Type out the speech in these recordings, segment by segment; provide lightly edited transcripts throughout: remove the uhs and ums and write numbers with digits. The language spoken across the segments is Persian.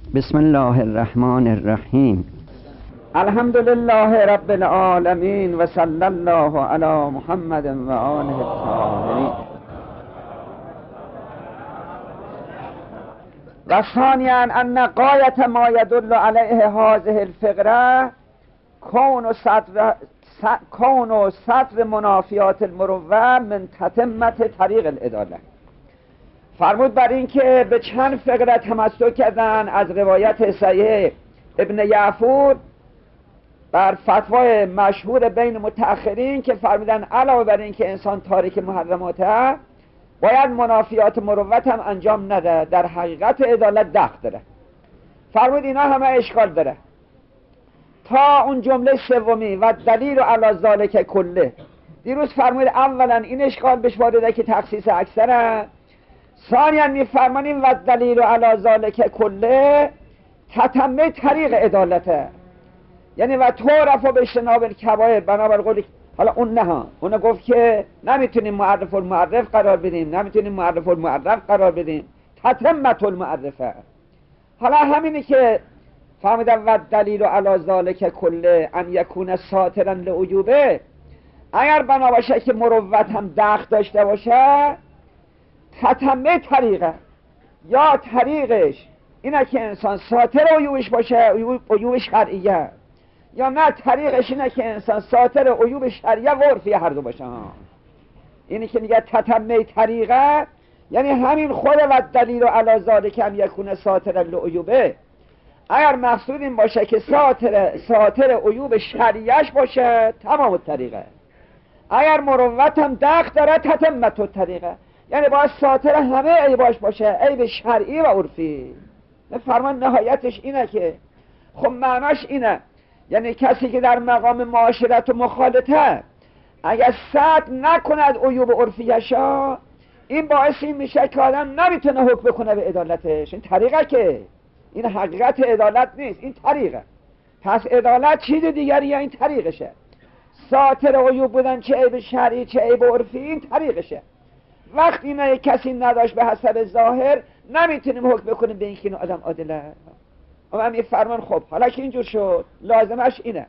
بسم الله الرحمن الرحیم. الحمد لله رب العالمین و صلی الله علی محمد و آله الطاهرین. و ثانیا ان غایت ما یدل علیه هذه الفقره کون سطر منافیات المروه من تتمت طریق العداله. فرمود بر این که به چند فقره تمسک کردن از روایت صحیح ابن یعفور بر فتوای مشهور بین متأخرین که فرمودن علاوه بر این که انسان تارک محرماته باید منافیات مروت هم انجام نده، در حقیقت عدالت دخل داره. فرمود اینا همه اشکال داره تا اون جمله سومی و دلیل علی ذالک کله. دیروز فرمود اولا این اشکال بهش وارده که تخصیص اکثره، ثانیا میفرمانیم و دلیل علی ذالک کله تتمه طریق عدالته، یعنی و تو رفع به اجتناب الکبائر بنابر قولی. حالا اون نه ها، اون گفت که نمیتونیم معرف المعرف قرار بدیم، نمیتونیم معرف المعرف قرار بدیم، تتمت المعرفه. حالا همینی که فهمیدم و دلیل علی ذالک کله ان یکون ساترا لعیوبه، اگر بنا باشه که مروت هم دخل داشته باشه تتمه طریقه، یا طریقش اینه که انسان ساتر عیوبش باشه، عیوب شرعیه، یا نه طریقش اینه که انسان ساتر عیوب شرعیه و عرفی هر دو باشه. اینی که میگه تتمه طریقه یعنی همین خود و دلیل علی ذالک ان یکون ساتر لعیوبه. اگر مقصود این باشه که ساتر عیوب شرعیش باشه تمام طریقه، اگر مروت هم دخل داره تتمت طریقه، یعنی باید ساتر همه عیباش باشه، عیب شرعی و عرفی. فرمان نهایتش اینه که خب معناش اینه، یعنی کسی که در مقام معاشرت و مخالطه اگر سد نکند عیوب عرفیشا، این باعث این میشه که آدم نمیتونه حکم بکنه به عدالتش. این طریقه که این حقیقت عدالت نیست، این طریقه. پس عدالت چیز دیگریه، این طریقشه. ساتر عیوب بودن چه عیب شرعی چه عیب عرفی این طریقشه. وقتی نه کسی نداشت به حسب ظاهر نمیتونیم حکم بکنیم به این که این آدم عادله. اما میفرمان خب حالا که اینجور شد لازمش اینه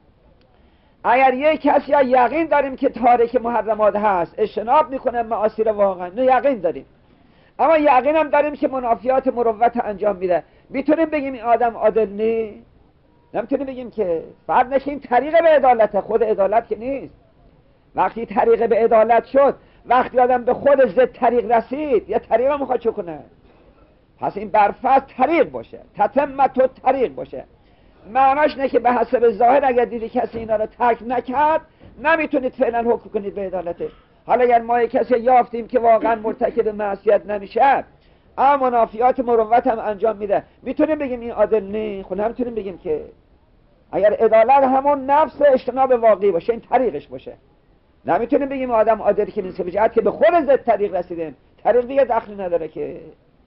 اگر یک کسی یا یقین داریم که تارک محرمات هست اجتناب میکنه معاصی رو، واقعا نه یقین داریم، اما یقین هم داریم که منافیات مروت انجام میده، میتونیم بگیم این آدم عادل نیست؟ نمیتونیم بگیم که. فرض نشه این طریق به عدالته، خود عدالت که نیست. وقتی طریق به عدالت شد، وقتی آدم به خود ضد طریق رسید یا طریق رو میخواد چه کنه، پس این برفض طریق باشه، تتمت و طریق باشه. معناش نه که به حسب ظاهر اگر دیدی کسی اینا رو ترک نکرد نمیتونید فعلا حکم کنید به عدالتش. حالا اگر ما کسی یافتیم که واقعا مرتکب معصیت نمیشه اما منافیات مروت هم انجام میده، میتونیم بگیم این عادل نیست؟ خب نمیتونیم بگیم که. اگر عدالت همون نفس اجتناب واقعی باشه، این طریقش باشه، نمیتونیم بگیم آدم عادل که نیست، بجهت که به خود ضد طریق رسیدیم، طریق دیگه دخلی نداره که.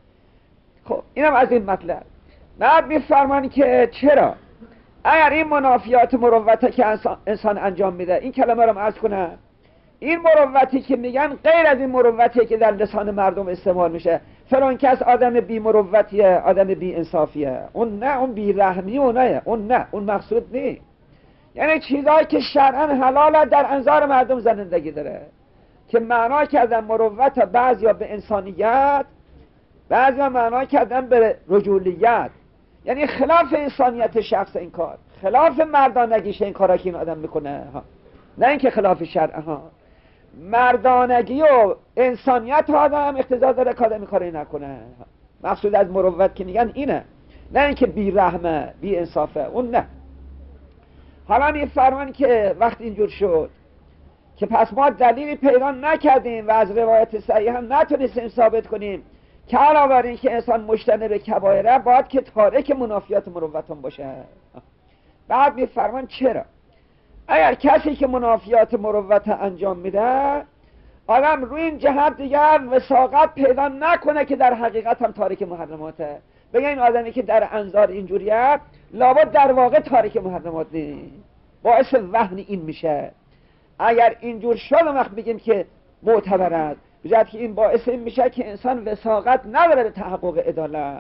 خب اینم از این مطلب. بعد میفرمان که چرا اگر این منافیات مروته که انسان انجام میده، این کلمه رو عرض کنم، این مروتی که میگن غیر از این مروتی که در لسان مردم استعمال میشه، فلان کس آدم بی مروتیه، آدم بی انصافیه، اون نه، اون بی رحمی و نه، اون نه، اون مقصود نیست. یعنی چیزایی که شرعاً حلاله در انظار مردم زنندگی داره که معنا کردن مروت بعضیا به انسانیت، بعضیا معنا کردن به رجولیت، یعنی خلاف انسانیت شخص این کار، خلاف مردانگیش این کارا که این آدم میکنه ها. نه اینکه خلاف شرع ها، مردانگی و انسانیت آدم اقتضا داره که آدم این کاری نکنه. مقصود از مروت که میگن اینه، نه اینکه بی رحمه بی انصافه، اون نه. حالا میفرمان که وقت اینجور شد که پس ما دلیلی پیدا نکردیم و از روایت صحیح هم نتونستیم ثابت کنیم که علاوه بر این که انسان مجتنب کبایره باید که تارک منافیات مروت هم باشه. بعد میفرمان چرا اگر کسی که منافیات مروت انجام میده آدم روی این جهت دیگر وثاقت پیدا نکنه که در حقیقت هم تارک محرماته، بگه این آدمی که در انظار اینجوریه لابد در واقع تارک محرمات نیست، باعث وهن این میشه. اگر اینجور شد وقت بگیم که معتبر است، بجد که این باعث این میشه که انسان وثاقت نداره به تحقق عدالت،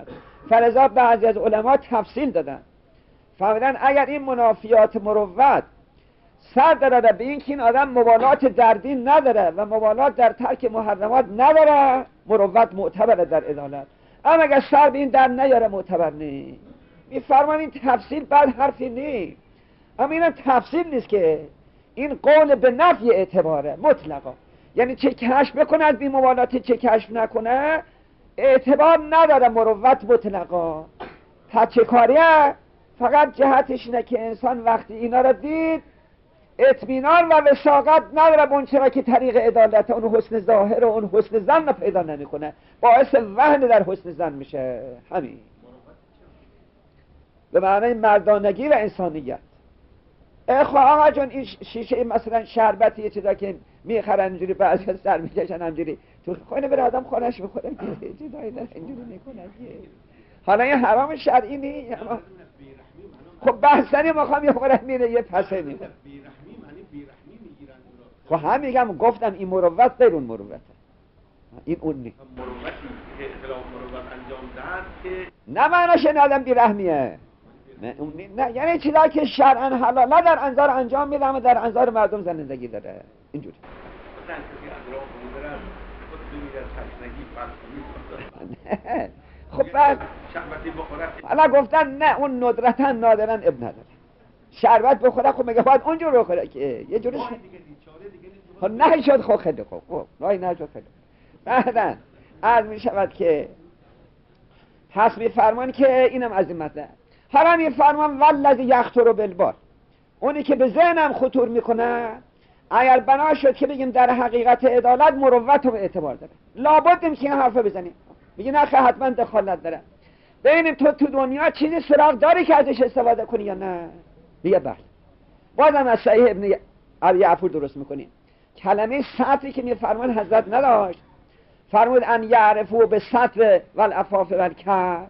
فلذا بعضی از علما تفصیل دادن، فهمیدن اگر این منافیات مروت سر داره به این که این آدم مبالات در دین نداره و مبالات در ترک محرمات نداره، مروت معتبره در عدالت. اما اگر سر به این در نیاره معتبر نیست. میفرمان این تفصیل بعد حرفی نیست، اما اینم تفصیل نیست که این قول به نفی اعتباره مطلقا، یعنی چه کشف بکنه از بی مبالاتی چه کشف نکنه اعتبار نداره مروت مطلقا. چه کاریه؟ فقط جهتش اینه که انسان وقتی اینا را دید اطمینان و وثاقت نداره به اون چرا که طریق عدالت اون حسن ظاهر و اون حسن ظن رو پیدا نمیکنه، باعث وهن در حسن ظن میشه. همین به معنی مردانگی و انسانیت. آقا جون این شیشه مثلا شربتی یه چیزا که میخرن اینجوری بعضی از سر میکشن همجوری تو خونه بره آدم خونش میخوره جدایی داره اینجوری میکنن. حالا این حرام شرعی نیست. خب بحثنی مخوام یه خورده میره یه پسه میره. خب هم میگم گفتم این مروت غیر اون مروته، این اون نیست. مروتی که اختلاف مروت انجام دهد که نه معناش این آدم بیرحمیه، نه یعنی چیزا که شرعاً حلاله در انظار انجام میده اما در انظار مردم زندگی داره اینجوری. مثلا کسی اطراف بودن خود دنیا تشنگی فرض کنید خب بعد شربتی بخوره حالا گفتن نه اون ندرتا نادرا اب نداره شربت بخوره. خب مگه باید اونجور بخوره که یه جوری خب نه شد خب خیلی خوب رای نشد خیلی. بعداً عرض می شود که پس میفرمان که اینم از این مطلب. حالا میفرمان والذی یخطر بالبال، اونی که به ذهنم خطور میکنه اگر بنا شد که بگیم در حقیقت عدالت مروت و اعتبار داره، لابد این که این حرفه بزنیم بگی نه حتما دخالت داره. ببینیم تو دنیا چیزی سراغ داری که ازش استفاده کنی یا نه؟ میگه بله. بازم از صحیح ابن ابی عفور درست میکنیم. کلمه سطری که میفرمان حضرت نداشت، فرمود ان یعرفو به سطر والعفاف والکرم.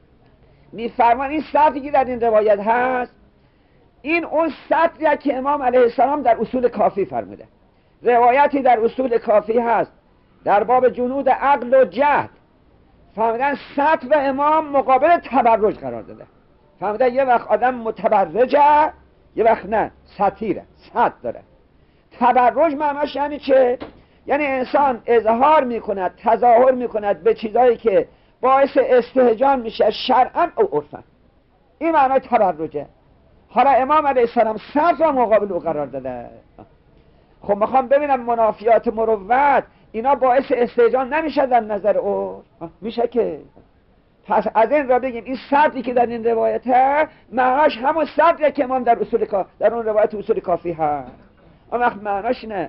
میفرمان این سطری که در این روایت هست این اون سطریه که امام علیه السلام در اصول کافی فرموده. روایتی در اصول کافی هست در باب جنود عقل و جهد، فهمیدن سطر و امام مقابل تبرج قرار داده. فهمیدن یه وقت آدم متبرجه یه وقت نه سطیره، سطر داره. تبرج معناش یعنی چه؟ یعنی انسان اظهار میکند تظاهر میکند به چیزایی که باعث استهجان میشه شرعا او عرفا. این معنای تبرجه. حالا امام علیه السلام سطر مقابل او قرار داده. خب میخوام ببینم منافیات مروت اینا باعث استهجان نمیشه در نظر او؟ میشه که. پس از این را بگیم این سطری که در این روایته معناش همون سطریه که امام در در اون روایت اصول کافی هست. اما معناش نه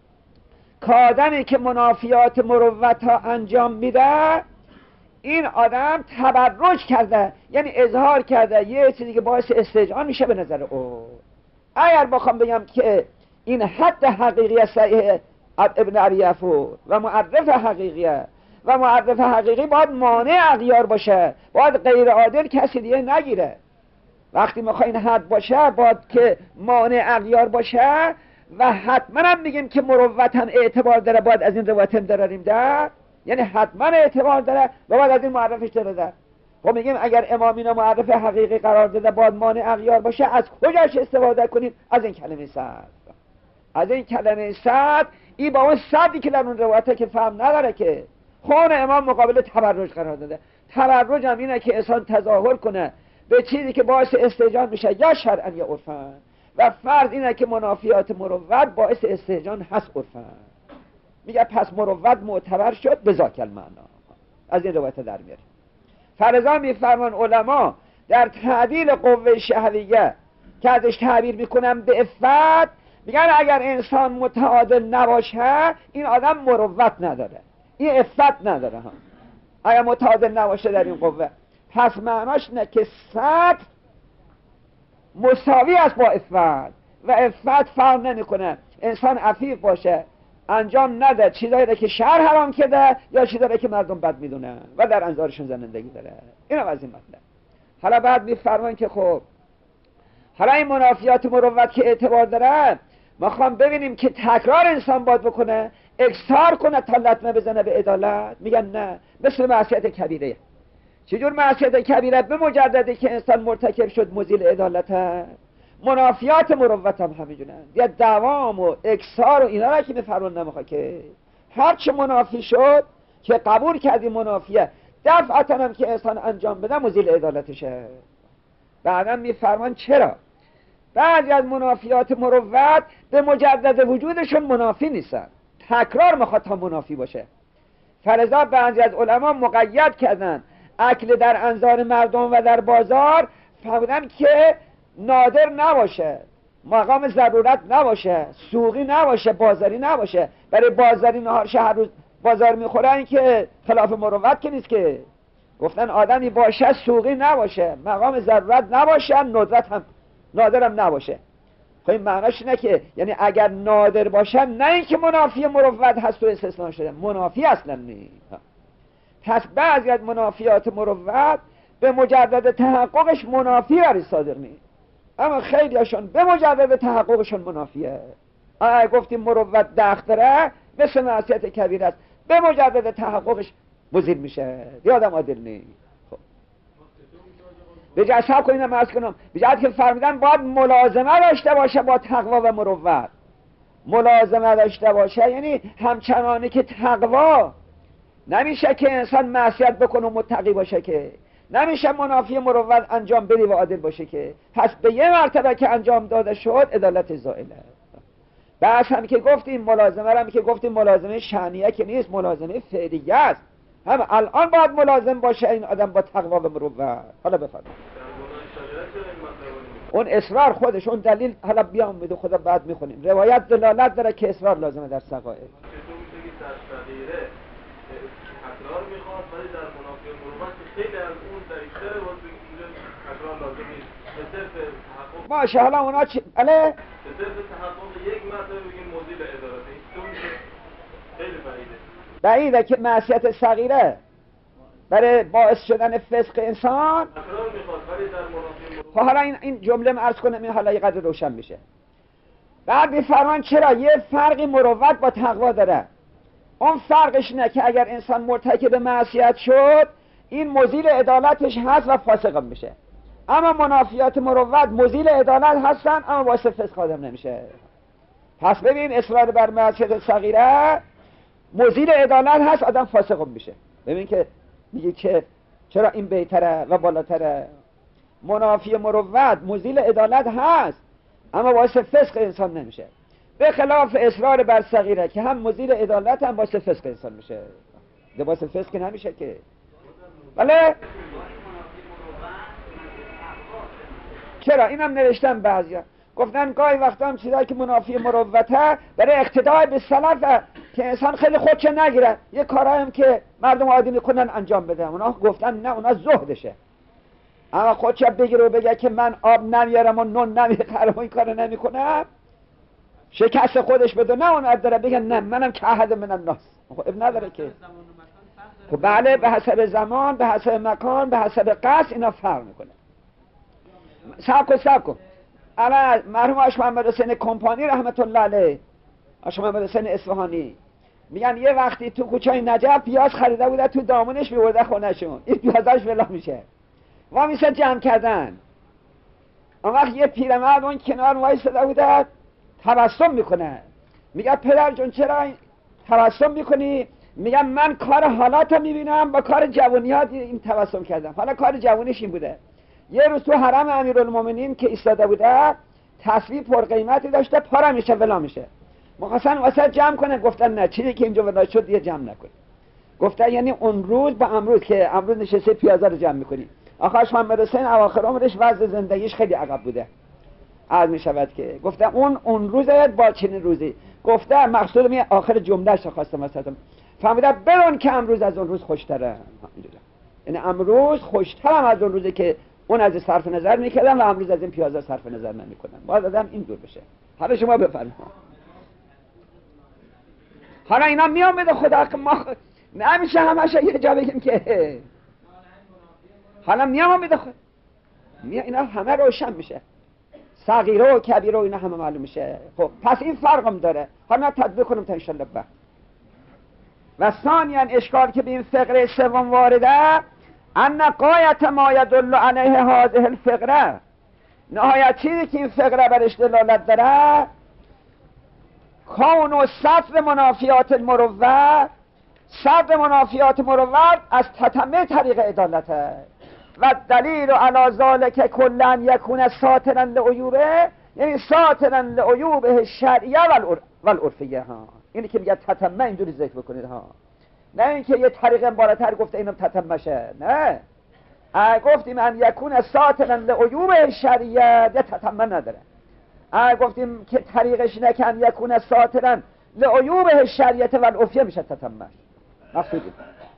که آدمی که منافیات مروت ها انجام میده این آدم تبرج کرده، یعنی اظهار کرده یه چیزی که باعث استهجان میشه به نظر او. اگر بخوام بگم که این حد حقیقی صحیح ابن ابی عفور و معرف حقیقیه و معرف حقیقی باید مانع اغیار باشه، باید غیر عادل کسی دیگه نگیره. وقتی میخواین حد باشه باید که مانع اغیار باشه و حتما هم میگیم که مروت هم اعتبار داره، باید از این روایت هم داریم در، یعنی حتما اعتبار داره و باید از این معرفش داره. خب میگیم اگر امام اینو معرف حقیقی قرار داده باید مانع اغیار باشه، از کجاش استفاده کنیم؟ از این کلمه صد. از این کلمه صد این با اون صدی که در اون روایته که فهم نداره که خون امام مقابل تبرج قرار داده. تبرج هم اینه که انسان تظاهر کنه به چیزی که باعث استهجان میشه یا شرعا یا عرفا، و فرض اینه که منافیات مروت باعث استهجان هست عرفا. میگه پس مروت معتبر شد به ذاک المعنا. از این روایت در میاره. فرضا میفرمان علما در تعدیل قوه شهویه که ازش تعبیر میکنن به عفت، میگن اگر انسان متعادل نباشه این آدم مروت نداره، این عفت نداره ها. اگر متعادل نباشه در این قوه، پس معناش نه که سطر مساوی است با عفت و عفت فرق نمیکنه. انسان عفیف باشه انجام نده چیزایی که شرع حرام کرده یا چیزایی که مردم بد میدونن و در انظارشون زندگی داره. اینم از این مطلب. حالا بعد میفرمان که خب حالا این منافیات مروت که اعتبار داره میخوام ببینیم که تکرار انسان باید بکنه، اکثار کنه تا لطمه بزنه به عدالت. میگن نه، مثل معصیت کبیره. چجور معصیت کبیره به مجردی که انسان مرتکب شد مزیل عدالت هست؟ منافیات مروت هم همینجونند. یا دوام و اکثار و اینا را که میفرمون نمیخواد که هرچه منافی شد که قبول کردی منافیه دفعتا هم که انسان انجام بده مزیل عدالتشه. بعدم میفرمان چرا بعضی از منافیات مروت به مجدد وجودشون منافی نیستن، تکرار میخواد تا منافی باشه. فلذا بعضی از علما مقید کردن اکل در انظار مردم و در بازار فهمیدن که نادر نباشه، مقام ضرورت نباشه، سوقی نباشه، بازاری نباشه. برای بازاری نهار هر روز بازار میخورن که خلاف مروت که نیست که. گفتن آدمی باشه سوقی نباشه، مقام ضرورت نباشه، ندرت هم نادرم نباشه. خب این معناش اینه که یعنی اگر نادر باشن نه اینکه منافی مروت هست و استثناء شده، منافی اصلا نیست. پس بعضی از منافیات مروت به مجدد تحققش منافی برای صادق نیست، اما خیلی هاشون به مجدد تحققشون منافیه. اگه گفتیم مروت دخت داره مثل معصیت کبیره است، به مجدد تحققش مزیل میشه، یادم عادل نیست. خب به جهت سب کنیم عرض کنم به جهت که فرمیدن باید ملازمه داشته باشه با تقوا و مروت. ملازمه داشته باشه یعنی همچنانی که تقوا نمیشه که انسان معصیت بکنه و متقی باشه، که نمیشه منافی مروت انجام بدی و عادل باشه، که پس به یه مرتبه که انجام داده شد عدالت زائله. بس هم که گفتیم ملازمه هم که گفتیم ملازمه شأنیه که نیست، ملازمه فعلیه است. هم الان باید ملازم باشه این آدم با تقوا و مروت. حالا بفرمایید اون اصرار خودش اون دلیل حالا بیام بده خدا بعد میخونیم. روایت دلالت داره که اصرار لازمه در سقائل. تکرار میخواد ولی در منافی مروت خیلی از اون دقیقه واسه اینجا تکرار لازم نیست. به صرف تحقق باشه حالا اونا چی؟ بله؟ به صرف تحقق یک مرتبه بگیم مزیل عدالت این خیلی بعیده که معصیت صغیره برای باعث شدن فسق انسان تکرار میخواد ولی در منافی مروت. خب حالا این جمله عرض کنم این حالا یه قدر روشن میشه. بعد میفرمان چرا یه فرقی مروت با تقوا داره. اون فرقش نه که اگر انسان مرتکب معصیت شد این مزیل عدالتش هست و فاسق میشه، اما منافیات مروت مزیل عدالت هستن اما واسه فسق آدم نمیشه. پس ببین اصرار بر معصیت صغیره مزیل عدالت هست آدم فاسق میشه. ببین که میگه که چرا این بهتره و بالاتره. منافی مروت مزیل عدالت هست اما واسه فسق انسان نمیشه، به خلاف اصرار بر صغیره که هم مزیل عدالت هم واسه فسق انسان میشه. ده واسه فسق نمیشه که. بله چرا اینم نوشتن بعضیا گفتن گاهی وقتا هم چیزایی که منافی مروته برای اقتدای به سلف که انسان خیلی خودشه نگیره یه کارایی هم که مردم عادی میکنن انجام بده، اونا گفتن نه اونا زهدشه. اما خودشه بگیره و بگه که من آب نمیارم و نون نمیخرم و این کارو نمیکنم شکست خودش بده، نه اون داره بگن نه منم که احد من الناس. خب نداره که. خب بله به حسب زمان به حسب مکان به حسب قصد اینا فرق میکنه. سب کن الان مرحوم آش محمد حسین کمپانی رحمت الله علیه، آش محمد حسین اصفهانی میگن یه وقتی تو کوچه نجف پیاز خریده بوده تو دامنش میورده خونهشون، این پیازاش ولا میشه و میشه جمع کردن. اون وقت یه پیرمرد اون کنار وایساده بوده تبسم میکنه، میگه پدر جون چرا تبسم میکنی؟ میگم من کار حالاتو میبینم با کار جوانیات این تبسم کردم. حالا کار جوانیش این بوده یه روز تو حرم امیرالمومنین که ایستاده بوده تصویر پرقیمتی داشته پارا میشه ولا میشه، مخواستن واسه جمع کنه گفتن نه چیزی که اینجا ولا شد دیگه جمع نکن. گفتن یعنی اون روز با امروز که امروز نشسته پیازا رو جمع میکنی. آخرش محمد حسین اواخر عمرش وضع زندگیش خیلی عقب بوده عرض می شود که گفته اون روزه با چنین روزی گفته مقصود می آخر جملهش خواستم مثلا فهمیده بدون که امروز از اون روز خوشتره. یعنی امروز خوشترم از اون روزی که اون از صرف نظر میکردن و امروز از این پیازا صرف نظر نمیکنن. باید آدم این دور بشه. حالا شما بفرمایید. حالا اینا میام بده خدا که ما نمیشه همش یه جا بگیم که حالا میام بده خدا اینا همه روشن میشه، صغیره و کبیره و اینا همه معلوم میشه. خب پس این فرقم داره. حالا تطبیق کنم تا انشالله بعد. و ثانیاً اشکال که به این فقره سوم وارده ان غایت ما یدل علیه هذه الفقره، نهایت چیزی که این فقره برش دلالت داره، کون و صدر منافیات المروت، صدر منافیات مروت از تتمه طریق عدالته و دلیل علی ذلک کلا یکون ساترا لعیوبه، یعنی ساترا لعیوبه الشرعیه و العرفیه ها. اینی که میگه تتمه اینجوری ذکر بکنید ها، نه اینکه یه طریق بالاتر گفته اینم تتمشه، نه گفتیم ان یکون ساترا لعیوبه الشرعیه، ده تتمه نداره. گفتیم که طریقش اینه که ان یکون ساترا لعیوبه الشرعیه و العرفیه میشه تتمه مقصودی.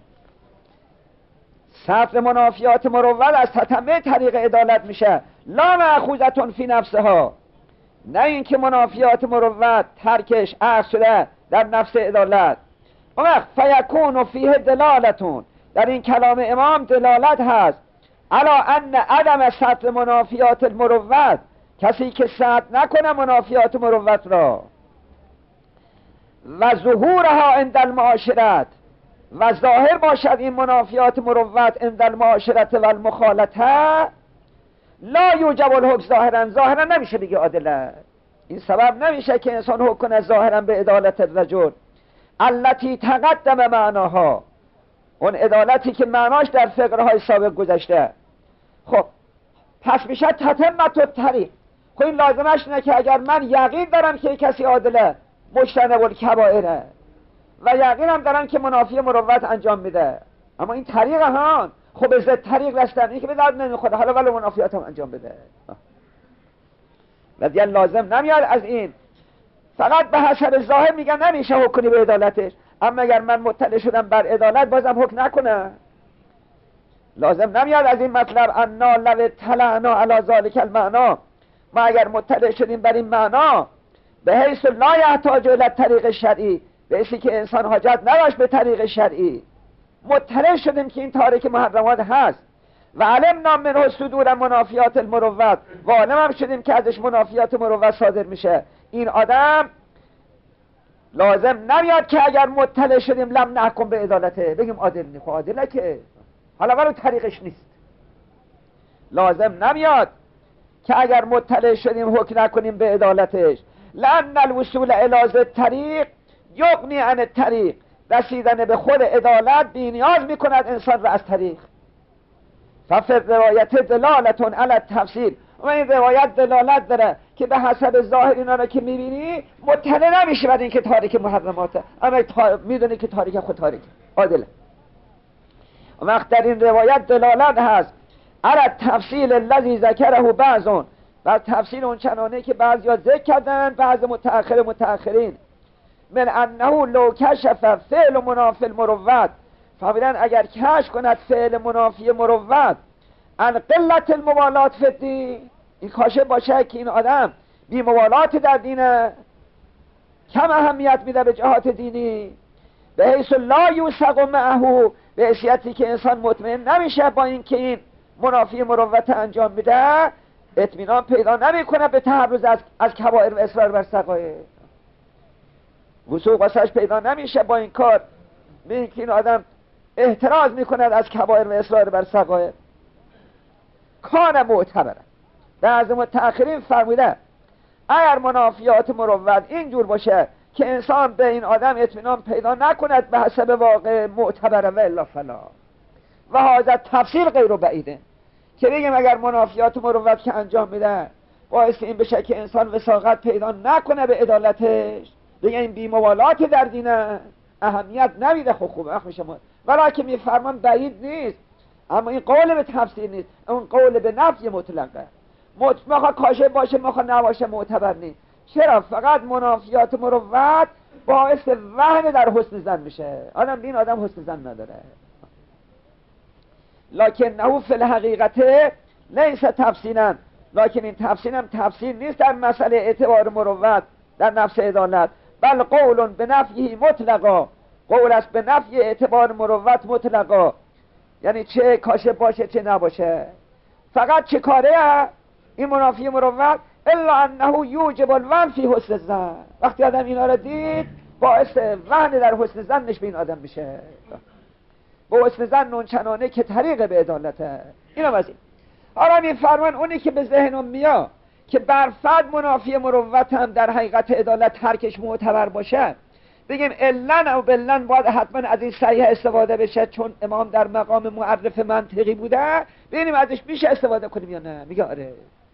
صدر منافیات مروت از تتمه طریق عدالت میشه، لا مأخوذة فی نفسها، نه اینکه منافیات مروت ترکش عکس شده در نفس عدالت. اما فیکون فیه دلالتون، در این کلام امام دلالت هست علی ان عدم صدر منافیات المروت، کسی که صدر نکنه منافیات مروت را و ظهورها عند المعاشرت، و ظاهر باشد این منافیات مروت عند المعاشرت و المخالطه، لا یوجب الحکم ظاهرا، ظاهرا نمیشه بگه عادله. این سبب نمیشه که انسان حکم کنه ظاهرا به عدالت الرجل التي تقدم معناها، اون عدالتی که معناش در فقرهای سابق گذشته. خب پس میشه تتمت الطریق. خب این لازمش اینه که اگر من یقین دارم که کسی عادله مجتنب الکبائره و یقینم دارم که منافی مروت انجام میده، اما این طریق ها خب از طریق رستن، این که به درد نمیخوره، حالا ولی منافیات هم انجام بده و دیگه لازم نمیاد از این. فقط به حسب ظاهر میگن نمیشه حکم کنی به عدالتش، اما اگر من مطلع شدم بر عدالت بازم حکم نکنه. لازم نمیاد از این مطلب انا لو اطلعنا علی ذلک المعنا، ما اگر مطلع شدیم بر این معنا به حیث لا یحتاج الی طریق شرعی، به حیثی که انسان حاجت نداشت به طریق شرعی، مطلع شدیم که این تارک محرمات هست و علمنا منه صدور منافیات المروت، و علم هم شدیم که ازش منافیات مروت صادر میشه. این آدم لازم نمیاد که اگر مطلع شدیم لم نحکم به عدالته بگیم عادل نیست، عادله که حالا ولی طریقش نیست. لازم نمیاد که اگر مطلع شدیم حکم نکنیم به عدالتش، لأن الوصول الی ذی الطریق یغنی عن الطریق، رسیدن به خود عدالت بی نیاز میکند انسان را از طریق. ففی روایت دلالتون علی التفصیل، و این روایت دلالت داره که به حسب ظاهر اینا رو که میبینی مطلع نمیشه بر این که تاریک محرماته، اما میدونی که تاریک خود تاریک عادله. وقت در این روایت دلالت هست علی التفصیل الذی ذکره بعضون، و تفصیل اون چنانه که بعضیا ذکر کردن، بعض متأخرین، من انه لو کشف فعل منافی المروت، فهمیدن اگر کشف کند فعل منافی مروت ان قلت الموالات فی الدین، این کاشف باشه که این آدم بی موالات در دینه، کم اهمیت میده به جهات دینی، به حیث لا یوثق معه، به حیثیتی که انسان مطمئن نمیشه با این که این منافی مروت انجام میده، اطمینان پیدا نمیکنه به تحرز از کبائر و اصرار بر سقایر، وثوق واسش پیدا نمیشه با این کار، به این که این آدم احتراز میکند از کبائر و اصرار بر سقایر. کان معتبره. بعض متأخرین فرموده اگر منافیات مروت اینجور باشه که انسان به این آدم اطمینان پیدا نکند به حسب واقع، معتبره و الا فلا، و هذا تفسیر غیر بعیده، که بگیم اگر منافیات مروت که انجام میده باعث این بشه که انسان وثاقت پیدا نکنه به عدالتش، بگیم این بی‌موالات در دینه، اهمیت نمیده، خوبه میشه، ولی میفرمان بعید نیست، اما این قول به تفسیر نیست، اون قول به نفی مطلقه. مخواه کاشه باشه مخواه نباشه معتبر نیست. چرا؟ فقط منافیات مروت باعث وهن در حسن زن میشه، آدم این آدم حسن زن نداره، لکن نهو فی الحقیقت لیس تفسیرا، لکن این تفسیر هم تفسیر نیست در مسئله اعتبار مروت در نفس عدالت، بل قول به نفیه مطلقا، قول است به نفی اعتبار مروت مطلقا، یعنی چه کاشه باشه چه نباشه، فقط چه کاره این منافی مروت، الا انه یوجب الوهن فی حسن الظن، وقتی آدم اینا رو دید باعث وهن در حسن ظنش به این آدم میشه. به حسن ظن چنانه که طریق به عدالته. اینم از این. حالا میفرمان اونی که به ذهنم میاد که بر فرد منافی مروت هم در حقیقت عدالت ترکش معتبر باشه، بگیم علن و بلن باید حتما از این صحیح استفاده بشه چون امام در مقام معرف منطقی بوده، ببینیم ازش میشه استفاده کنیم یا نه. میگه آره.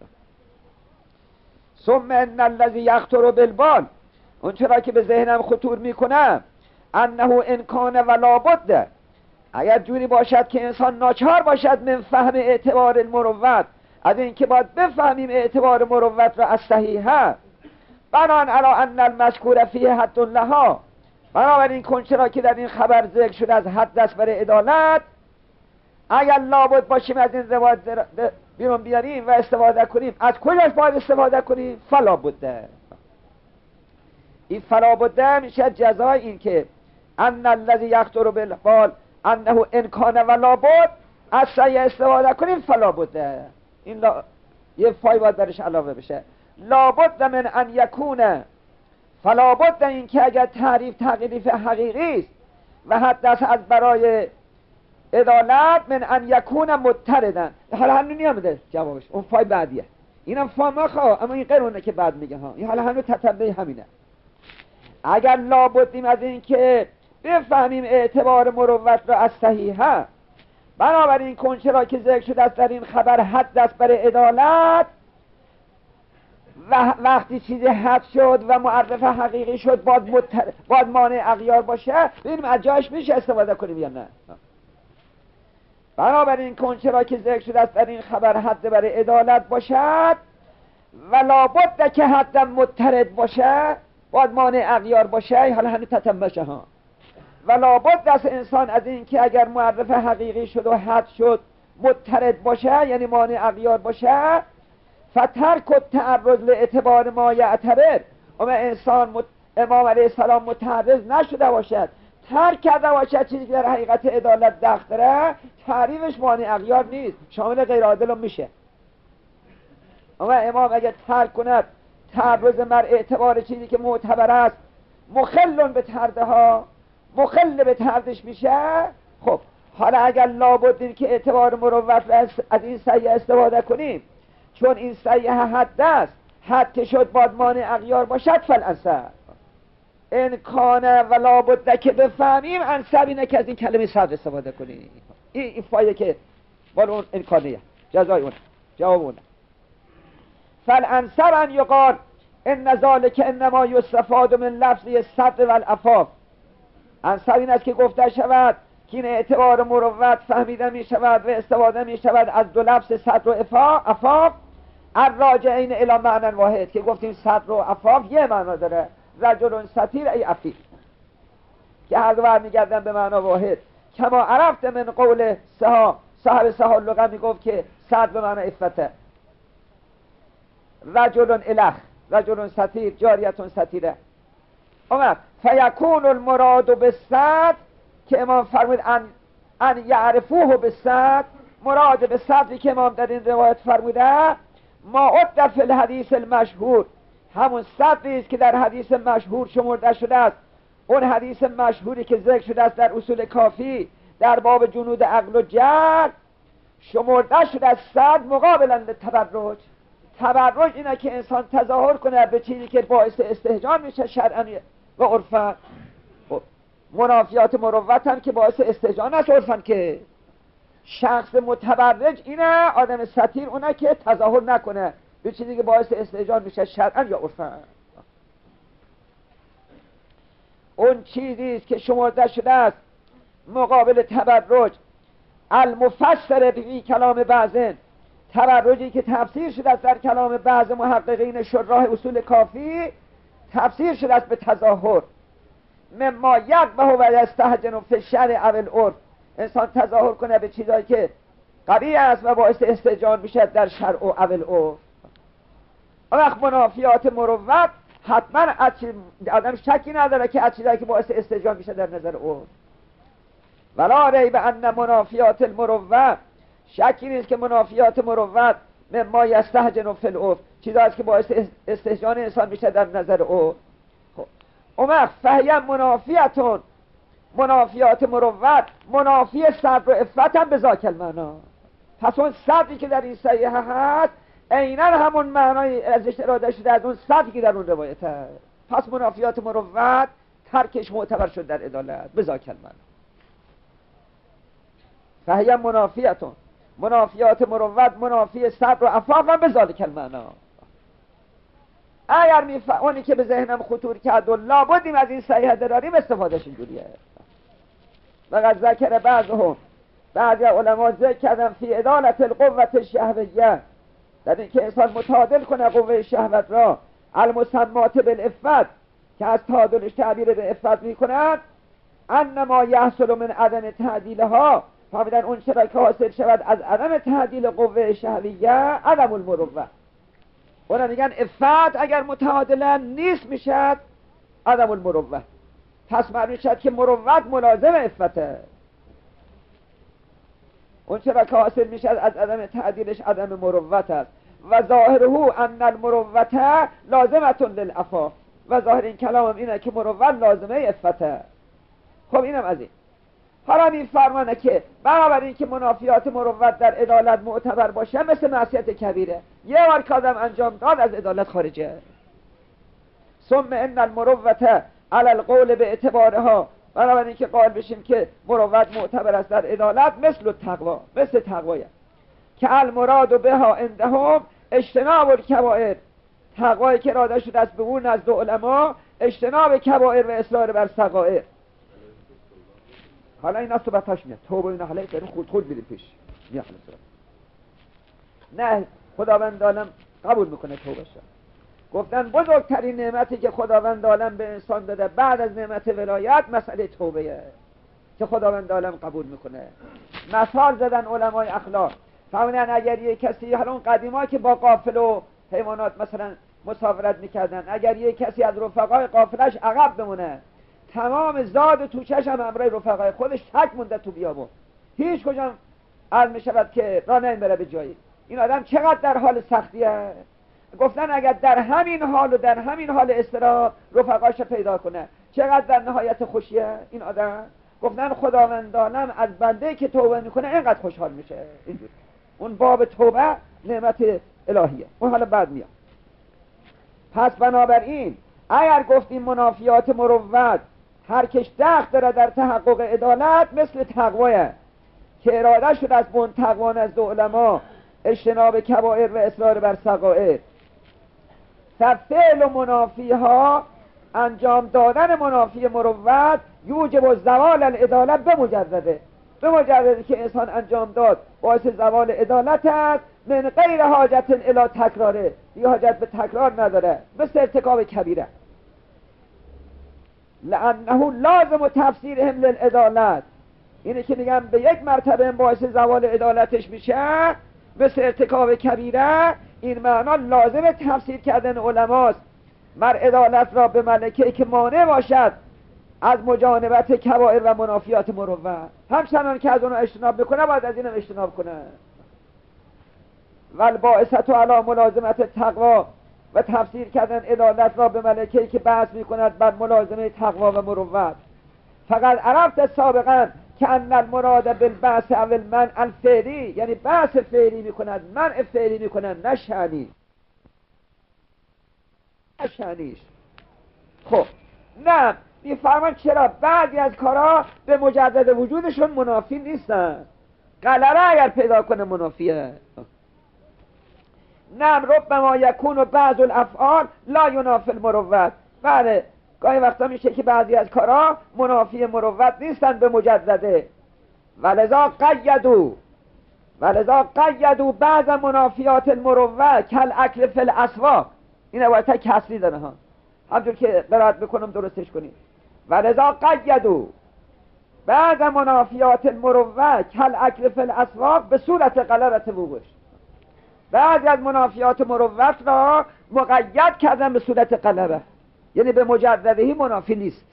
ثم ان الذی یخطر بالبال، اون چرا که به ذهنم خطور میکنه، انه ان کان ولا بد، اگر جوری باشد که انسان ناچار باشد من فهم اعتبار المروت، از این که باید بفهمیم اعتبار مروت را از صحیحه، بنان علی ان المذکور فیه حد لها، بنابراین کنچرا که در این خبر ذکر شده از حد است برای عدالت، اگر لابد باشیم از این روایت بیرون بیاریم و استفاده کنیم، از کجاش باید استفاده کنیم؟ فلا بده. این فلا بده میشه جزای این که ان الذی یخطر بالبال انه ان کان ولا بد، از صحیح استفاده کنیم فلا بده. این یه فای باید برش علاوه بشه. لابد من ان یکونه، فلا بد این که اگر تعریف حقیقی است و حد است از برای عدالت، من ان یکون مضطردن. حالا هنو نیامده جوابش، اون فای بعدیه. اینم فا خواه، اما این قرونه که بعد میگه ها. این حالا هنو تتبعی همینه. اگر لابدیم از این که بفهمیم اعتبار مروت را از صحیحه، بنابراین کنچه را که ذکر شده است در این خبر حد است برای عدالت، و وقتی چیزی حد شد و معرف حقیقی شد باید مانع اغیار باشه، ببینیم از جاش میشه استفاده کنیم یا نه. بنابراین کنچه را که ذکر شده است در این خبر حد برای عدالت باشد و لابد که حد مضطرد باشه، باید مانع اغیار باشه. حالا همین تتمشه ها. و لابد است انسان از این که اگر معرف حقیقی شد و حد شد مضطرد باشه، یعنی مانع اغیار باشه، فترک التعرض لاعتبار ما یعتبر، اما انسان امام علیه السلام متعرض نشده باشد، ترک کرده باشد چیزی که در حقیقت عدالت دخل داره، تعریفش مانع اغیار نیست، شامل غیر عادل هم میشه. اما امام اگر ترک کند تعرض مر اعتبار چیزی که معتبر است، مخلون به ترده ها، مخل به تردش میشه. خب حالا اگر لابد این که اعتبار مروت از این صحیح استفاده کنیم، چون این صحیح حد است، حد که شد باید مانع اغیار باشد، فالانصب انکانه و لابد که بفهمیم انصب اینه که از این کلمه صد استفاده کنیم. این فایده که باید اون انکانیه، جزای اون، جواب اون. فالانصب ان یقال ان ذالک انما یستفاد من لفظی الصدر والعفاف، انصب این است که گفته شود که این اعتبار مروت فهمیده می شود و استفاده می شود از دو لفظ صدر و عفاف، الراجعین الی معنی واحد، که گفتیم صدر و عفاف یه معنا داره، رجل ستیر ای عفیف، که هر دو برمیگردن به معنا واحد. کما عرفت من قول صاحب سها لغه می گفت که صدر به معنی عفته، رجل الخ، رجل ستیر، جاریتون ستیره. اما فیکون المراد بالصدر، که امام فرمود ان یعرفوه بالصدر، مراد به صدری که امام در این روایت فرموده، ما عد فی الحدیث المشهور، همون صدری است که در حدیث مشهور شمرده شده است. اون حدیث مشهوری که ذکر شده است در اصول کافی در باب جنود عقل و جهل، شمرده شده است صدر مقابلا للتبرج. تبرج اینه که انسان تظاهر کنه به چیزی که باعث استهجان میشه شرعاً و عرفاً. منافیات مروت هم که باعث استهجان است عرفاً، که شخص متبرج اینه، آدم ستیر اونه که تظاهر نکنه به چیزی که باعث استهجان میشه شرعاً یا عرفاً. اون چیزی است که شمرده شده است مقابل تبرج، المفسر فی کلام بعضن، تبرجی که تفسیر شده است در کلام بعض محققین شراح اصول کافی، تفسیر شده است به تظاهر، مما یقبح و یستهجن فی الشرع او العرف، انسان تظاهر کنه به چیزایی که قبیح است و باعث استهجان میشه در شرع و او العرف. وقت منافیات مروت حتما آدم شکی نداره که از چیزایی که باعث استهجان میشه در نظر عرف. ولا ریب ان منافیات المروت، شکی نیست که منافیات مروت مما یستهجن فی العرف، چیزایی است که باعث استهجان انسان میشه در نظر عرف. اما فهی منافیتون، منافیات مروت منافی صدر و عفت هم به ذاک المعنا. پس اون صدری که در این صحیحه هست عیناً همون معنای ازش اراده شده از اون صدری که در اون روایت هست. پس منافیات مروت ترکش معتبر شد در عدالت به ذاک المعنا. فهی منافیتون، منافیات مروت منافی صدر و عفاف هم به ذالک المعنا. اگر اونی که به ذهنم خطور کرد و لابدیم از این صحیحه داریم استفادهش اینجوریه. وقد ذکر بعضی علما ذکر کردن فی عدالت القوة الشهویه، در این که انسان متعادل کنه قوه شهوت را، المسمات بالعفت که از تعادلش تعبیر به عفت میکنند، انما یحصل من عدم تعدیلها، فهمیدن اون چرا که حاصل شود از عدم تعدیل قوه شهویه عدم المروه. اونا میگن عفت اگر متعادلا نیست میشد عدم المروه. پس معنی شد که مروت ملازم عفته. اون چرا که حاصل میشد از عدم تعدیلش عدم مروت است. و ظاهره ان المروت لازمه للعفاف، و ظاهر این کلام اینه که مروت لازمه عفته. خب اینم از این. حالا میفرمانه که بنابراین که منافیات مروت در عدالت معتبر باشه مثل معصیت کبیره، یه بار که آدم انجام داد از عدالت خارجه. ثم ان المروت علی القول به اعتبارها، بنابراین که قائل بشیم که مروت معتبر است در عدالت مثل تقوا، مثل تقوایه که المراد بها عندهم اجتناب الکبائر، تقوایی که اراده شده است به اون نزد علما اجتناب کبائر و اصرار بر صغائر. حالا این است بتاش میاد توبه اینا، حالا داریم خود میریم پیش میاد. نه خداوند عالم قبول میکنه توبه شد. گفتن بزرگترین نعمتی که خداوند عالم به انسان داده بعد از نعمت ولایت مسئله توبهه که خداوند عالم قبول میکنه. مثال زدن علمای اخلاق، فهمیدن اگر یک کسی، حالا اون قدیما که با قافله و حیوانات مثلا مسافرت میکردن، اگر یک کسی از رفقای قافلش عقب بمونه، تمام زاد و توچش هم امرای رفقای خودش تک مونده تو بیابون، هیچ کجا عرض میشود که راه نمیبره به جایی. این آدم چقدر در حال سختیه. گفتن اگر در همین حال و در همین حال اضطراب رفقاش پیدا کنه چقدر در نهایت خوشیه این آدم. گفتن خداوند عالم از بنده که توبه میکنه اینقدر خوشحال میشه. اینجوری اون باب توبه نعمت الهیه. اون حالا بعد میاد. پس بنابراین اگر گفتیم منافیات مروت هر کش دخل داره در تحقق عدالت مثل تقوایه که اراده شده از بون تقوا نزد علما اجتناب کبائر و اصرار بر صغائر. فعل و منافیها، انجام دادن منافی مروت یوجب زوال العدالت به مجردی که انسان انجام داد باعث زوال عدالت است، من غیر حاجت الی تکراره، بی حاجت به تکرار نداره، مثل ارتکاب کبیره. لانه لازم تفسیرهم للعدالت، اینه که میگم به یک مرتبه باعث زوال عدالتش میشه مثل ارتکاب کبیره. این معنا لازم تفسیر کردن علماست مر عدالت را به ملکه که مانع باشد از مجانبت کبائر و منافیات مروت، همچنان که از اونها اجتناب بکنه باید از اینم اجتناب کنه. والباعثت علی ملازمت تقوا، و تفسیر کردن عدالت را به ملکه که بحث میکند بر ملازمه تقوا و مروت. فقط عرفت سابقا که ان المراد بالبعث او المنع الفعلی، یعنی بحث فعلی میکند منع فعلی میکند نه شأنیش. خب نه میفرمان چرا بعضی از کارا به مجدد وجودشون منافی نیستن، غلره اگر پیدا کنه منافیه. نعم ربما یکون بعض الافعال لا ینافی المروت، بله گاهی وقتا میشه که بعضی از کارا منافی مروت نیستن به مجدده. ولذا قیدوا بعض منافیات المروت کالاکل فی الاسواق. این عبارت کسری داره ها، همجور که قرائت بکنم درستش کنید. ولذا قیدوا بعض منافیات المروت کالاکل فی الاسواق به صورت غلرة وقوعش، بعضی از منافیات مروت را مقید کردن به صورت غلبه، یعنی به مجددهی منافی نیست.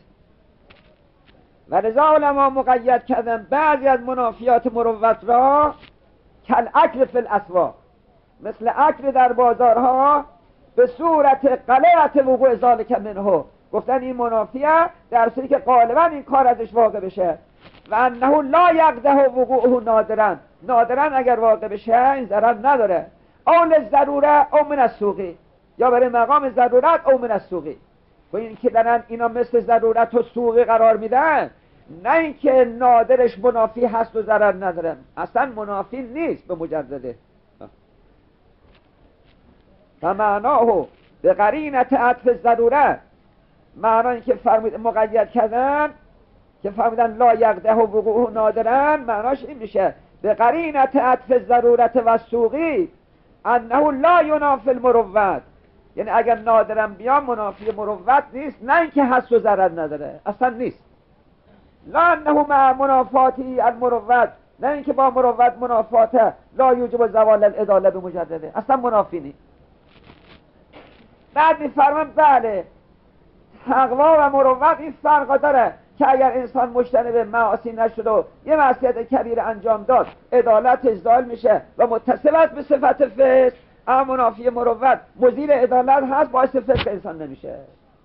ولذا علما مقید کردن بعضی از منافیات مروت را کالاکل فی الاسواق، مثل اکل در بازارها به صورت غلرة وقوع ذالک منه، گفتن این منافیه، در صورتی که غالبا این کار ازش واقع بشه. و انه لا یقدح وقوعه نادرا، نادرا اگر واقع بشه این ضرر نداره. او للضروره او من السوقی، یا برای مقام ضرورت او من السوقی. و این که دارن اینا مثل ضرورت و سوقی قرار میدن، نه اینکه نادرش منافی هست و ضرر نداره، اصلا منافی نیست به مجرده. و معناه به قرینت عطف ضروره، معنی که فرمود مقید کردن که فرمودن لا یقدح وقوعه نادرا، معناش این میشه به قرینت عطف ضرورت و سوقی انه لا ینافی المروت، یعنی اگر نادرم بیان منافی مروت نیست، نه اینکه هست و ضرر نداره، اصلا نیست. لا انه مع منافاتی المروت، نه اینکه با مروت منافاته، لا یوجب زوال العداله به مجرده، اصلا منافی نیست. بعد میفرمان بله تقوا و مروت این فرق داره که اگر انسان مجتنب معاصی نشد و یه معصیت کبیر انجام داد، عدالت ازدال میشه و متصل است به صفت فسق، اما منافی مروت مزیل عدالت هست، باعث فسق انسان نمیشه.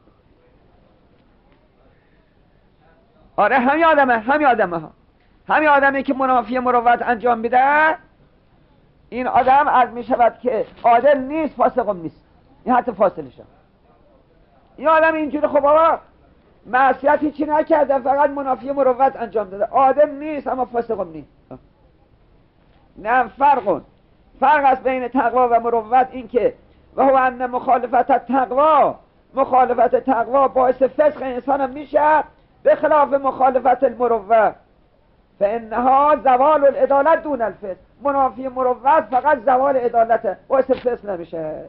آره همین آدمه که منافی مروت انجام میده، این آدم از میشود که عادل نیست، فاسقم نیست، این حتی فاصلشه. این آدم اینجوری خب آقا معصیت هیچی نکرده، فقط منافی مروت انجام داده، عادل نیست اما فاسقم نیست. نه فرق است بین تقوا و مروت، این که و هو ان مخالفت تقوا باعث فسق انسان هم میشه، به خلاف مخالفت المروت فانها زوال العدالة دون الفسق، منافی مروت فقط زوال عدالته، باعث فسق نمیشه.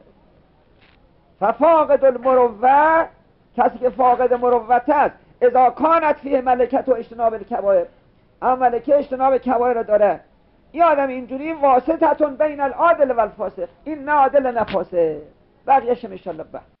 ففاقد المروت، کسی که فاقد مروت است، اذا کانت فیه ملکت و اجتناب الکبائر، اما ملکه اجتناب کبائر داره، این آدم اینجوری واسطتون بین العادل و الفاسق، این نه عادل نه فاسق. بقیه‌اش ان شاء الله بعد.